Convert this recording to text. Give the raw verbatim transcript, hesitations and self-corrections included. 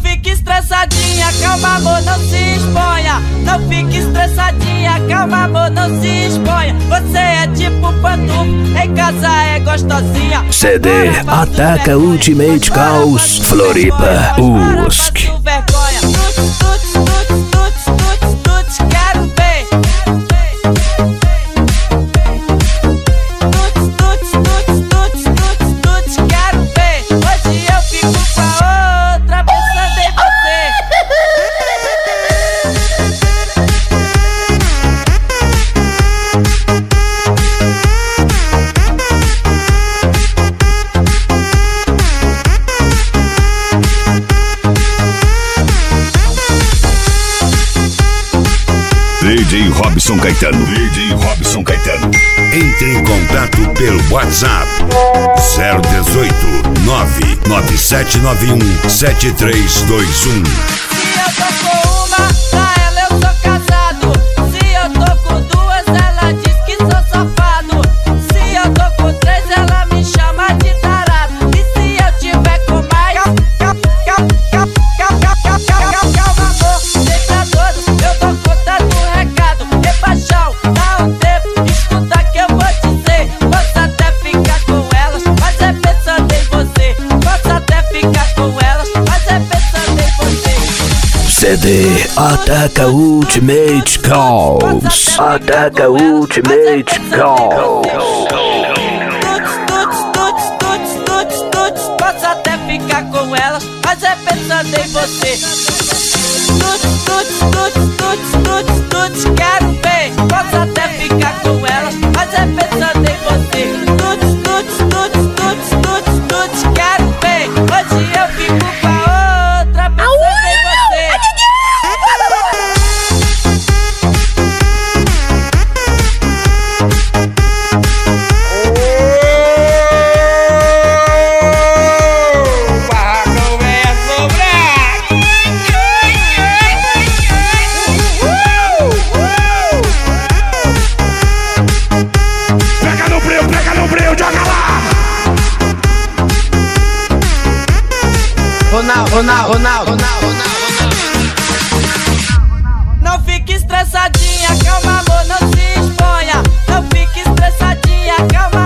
fique estressadinha, calma amor, não se exponha. Não fique estressadinha, calma amor, não se exponha. Você é tipo pantufa, em casa é gostosinha. C D Ataca Ultimate Caos Floripa U S C. Tuts, tuts, tuts, tuts, tuts, tuts, quero ver. Tuts, tuts, tuts, tuts, tuts, tuts, quero ver. Hoje eu fico com a outra pensando em você. D J Robson Caetano. D J Robson Caetano. Entre em contato pelo WhatsApp zero dezoito, nove nove sete nove um, sete três dois um. Se eu tô com uma, pra ela eu sou casado. Se eu tô com duas, ela diz que sou safado. Se eu tô com três, ela me chama de tarado. E se eu tiver com mais, calma, calma, calma, calma, calma, amor, deixa doido, eu tô contando um recado. E paixão, dá um tempo, escuta que eu vou dizer. Posso até ficar com elas, mas é pensando em você. Posso até ficar com elas, mas é pensando em você. C D Ataca Ultimate Caos. Ataca Ultimate Caos. Tuts, tuts, tuts, tuts, tuts, tuts. Posso até ficar com elas, mas é pensando em você. Tuts, tuts, tuts, tuts, tuts, tuts, quero ver. Posso até ficar com elas, mas é pensando em você. Tuts, tuts, tuts, tuts, tuts, tuts, quero ver. Hoje eu fico com a outra pensando em você. Pega no breu, pega no breu, joga lá! Ronaldo, Ronaldo, Ronaldo, Ronaldo. Não fique estressadinha, calma amor, não se exponha. Não fique estressadinha, calma